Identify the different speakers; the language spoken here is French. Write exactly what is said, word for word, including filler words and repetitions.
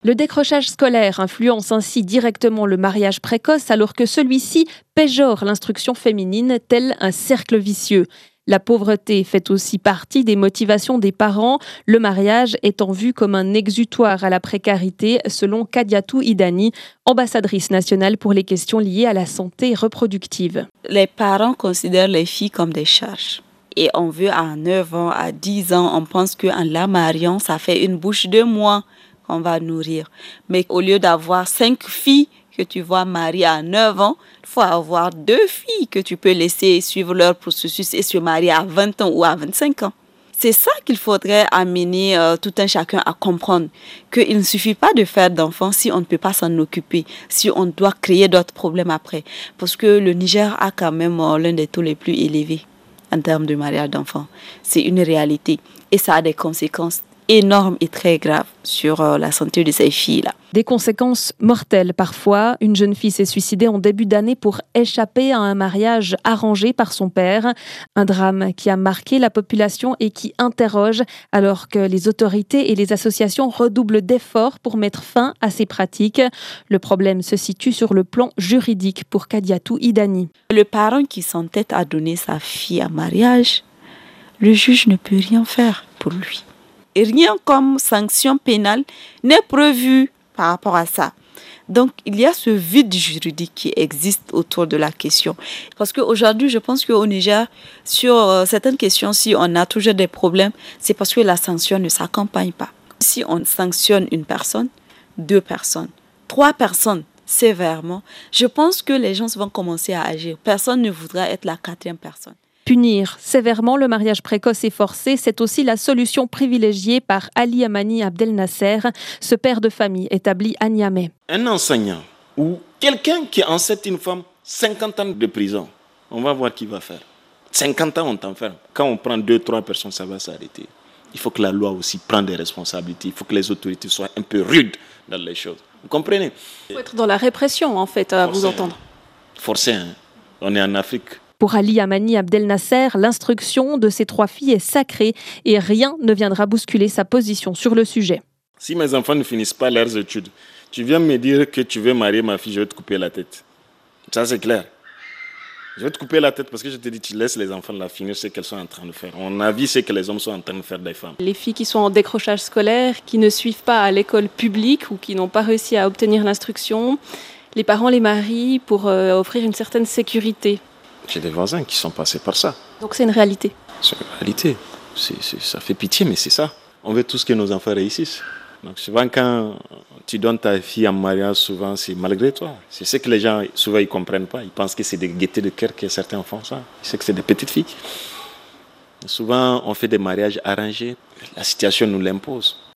Speaker 1: Le décrochage scolaire influence ainsi directement le mariage précoce alors que celui-ci péjore l'instruction féminine tel un cercle vicieux. La pauvreté fait aussi partie des motivations des parents, le mariage étant vu comme un exutoire à la précarité selon Kadiatou Idani, ambassadrice nationale pour les questions liées à la santé reproductive.
Speaker 2: Les parents considèrent les filles comme des charges. Et on veut à neuf ans, à dix ans, on pense qu'en la mariant, ça fait une bouche de moins qu'on va nourrir. Mais au lieu d'avoir cinq filles que tu vois marier à neuf ans, il faut avoir deux filles que tu peux laisser suivre leur processus et se marier à vingt ans ou à vingt-cinq ans. C'est ça qu'il faudrait amener euh, tout un chacun à comprendre, qu'il ne suffit pas de faire d'enfants si on ne peut pas s'en occuper, si on doit créer d'autres problèmes après. Parce que le Niger a quand même euh, l'un des taux les plus élevés en termes de mariage d'enfants. C'est une réalité et ça a des conséquences énormes et très graves sur euh, la santé de ces filles-là.
Speaker 1: Des conséquences mortelles parfois. Une jeune fille s'est suicidée en début d'année pour échapper à un mariage arrangé par son père. Un drame qui a marqué la population et qui interroge alors que les autorités et les associations redoublent d'efforts pour mettre fin à ces pratiques. Le problème se situe sur le plan juridique pour Kadiatou Idani.
Speaker 2: Le parent qui s'entête à donner sa fille en mariage, le juge ne peut rien faire pour lui. Et rien comme sanction pénale n'est prévu par rapport à ça. Donc, il y a ce vide juridique qui existe autour de la question. Parce qu'aujourd'hui, je pense qu'au Niger, sur euh, certaines questions, si on a toujours des problèmes, c'est parce que la sanction ne s'accompagne pas. Si on sanctionne une personne, deux personnes, trois personnes sévèrement, je pense que les gens vont commencer à agir. Personne ne voudra être la quatrième personne.
Speaker 1: Punir sévèrement le mariage précoce et forcé, c'est aussi la solution privilégiée par Ali Amani Abdel Nasser, ce père de famille établi à Niamey.
Speaker 3: Un enseignant ou quelqu'un qui enseigne une femme, cinquante ans de prison, on va voir qui va faire. cinquante ans, on t'enferme. Quand on prend deux, trois personnes, ça va s'arrêter. Il faut que la loi aussi prenne des responsabilités. Il faut que les autorités soient un peu rudes dans les choses. Vous comprenez ?
Speaker 1: Il faut être dans la répression, en fait, à Forcé, vous entendre.
Speaker 3: Forcé, hein. On est en Afrique.
Speaker 1: Pour Ali Amani Abdel Nasser, l'instruction de ses trois filles est sacrée et rien ne viendra bousculer sa position sur le sujet.
Speaker 3: Si mes enfants ne finissent pas leurs études, tu viens me dire que tu veux marier ma fille, je vais te couper la tête. Ça, c'est clair. Je vais te couper la tête parce que je te dis, tu laisses les enfants la finir ce qu'elles sont en train de faire. On a vu ce que les hommes sont en train de faire des femmes.
Speaker 1: Les filles qui sont en décrochage scolaire, qui ne suivent pas à l'école publique ou qui n'ont pas réussi à obtenir l'instruction, les parents les marient pour euh, offrir une certaine sécurité.
Speaker 3: J'ai des voisins qui sont passés par ça.
Speaker 1: Donc c'est une réalité.
Speaker 3: C'est une réalité. C'est, c'est, ça fait pitié, mais c'est ça. On veut tous que nos enfants réussissent. Donc souvent quand tu donnes ta fille en mariage, souvent c'est malgré toi. C'est ce que les gens, souvent ils ne comprennent pas. Ils pensent que c'est des gaietés de cœur que certains font ça. Ils savent que c'est des petites filles. Souvent on fait des mariages arrangés. La situation nous l'impose.